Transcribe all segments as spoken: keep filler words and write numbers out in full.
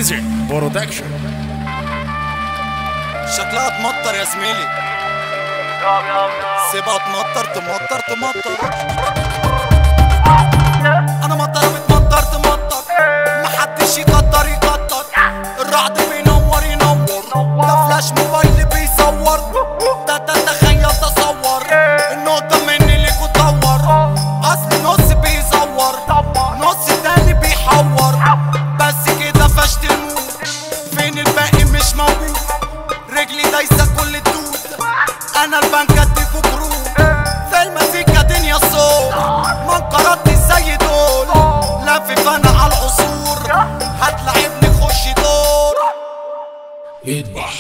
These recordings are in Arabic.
ديزل برودكشن. شكلها تمطر يا زميلي، سيبها تمطر تمطر تمطر. انا مطر بتمطر تمطر، محدش يقدر يقدر. الرعد بينور ينور، ده فلاش موبايل بيصور. ده ده تخيل تصور، النقطة مني ليك وطور. اصل نص بيزور، نص تاني بيحور. بس كده فشت الموت، فين الباقي مش موجود. رجلي دايسة كل الدود، انا البنك اديكوا كروت. في المزيكا دنيا الصوت، منقراتي زي دول. لافف انا على العصور، هتلاعبني خش دور. يذبح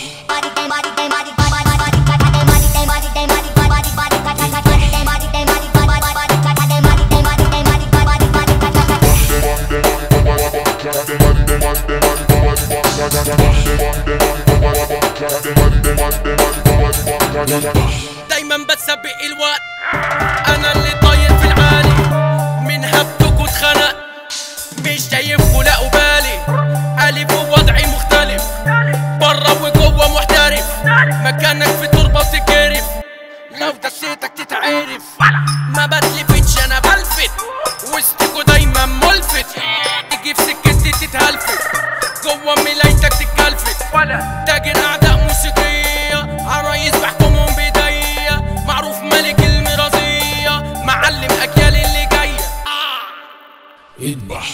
دايما بتسبق الوقت، انا اللي طاير في العالي. من هبتك واتخنق، مش شايفكوا لا بالي. الف ووضعي مختلف، برا وجوه محترف. مكانك في تربه وتتجرف، لو دسيتك تتعرف. ما بتلفتش انا بلفت، وسطكوا دايما ملفت. تيجي في سكتي تتهلفت، جوه ملايتك تتكلفت. تاجر اعداء موسيقيه، عرايس بحكمهم بايديا. معروف ملك المرازيه، معلم اجيال اللي جايه. يذبح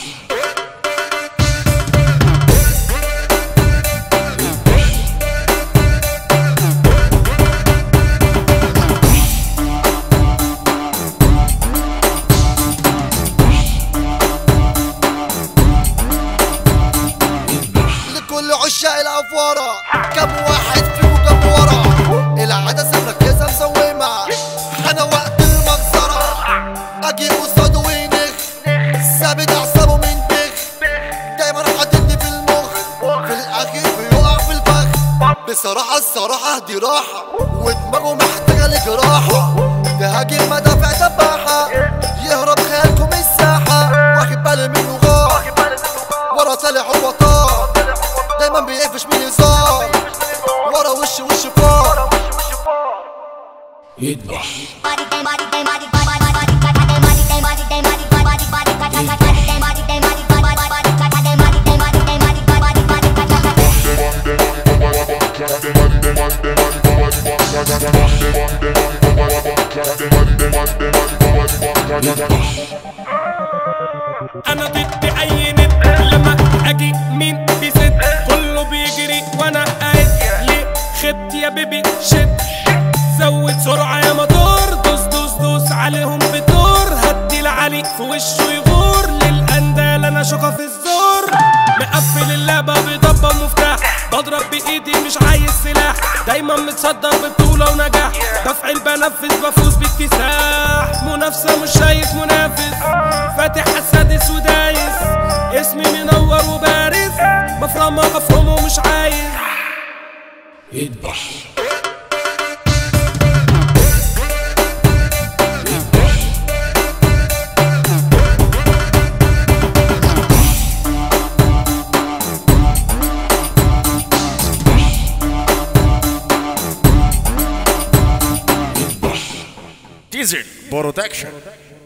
لكل عشاق الافواره، كم واحد فيكم كم ورا. العدسه مركزه مسومه، انا وقت المجزره. اجي قصاده وينخ، ثابت اعصابه من بخ. دايما حاططني في المخ، في الاخير بيقع في الفخ. بصراحه الصراحه دي راحه، ودماغه محتاجه لجراحه. تهاجم مدافع دباحه، يهرب خيالكم الساحه. واخد بالي منه غار، ورا طالع هو طار. دايما بيقفش من هزار، ورا وش وش فار. يذبح انا ضد اي ند، لما اجي مين بيسد. كله بيجري وانا قاعد، ليه خبت يا بيبي شد. زود سرعه يا موتور، دوس دوس دوس عليهم بدور. هدي العلي في وشه يغور، للاندال انا شوكه في الزور. مقفل اللعبه بضبه مفتاح، بضرب بايدي مش عايز سلاح. دايما متصدر ببطوله ونجاح، بفعل بنفذ بفوز باكتساح. منافسه مش شايف منافس، فاتح السادس ودايس. اسمي منور وبارز، بفرم افرم ومش عايز. يذبح ديزل برودكشن.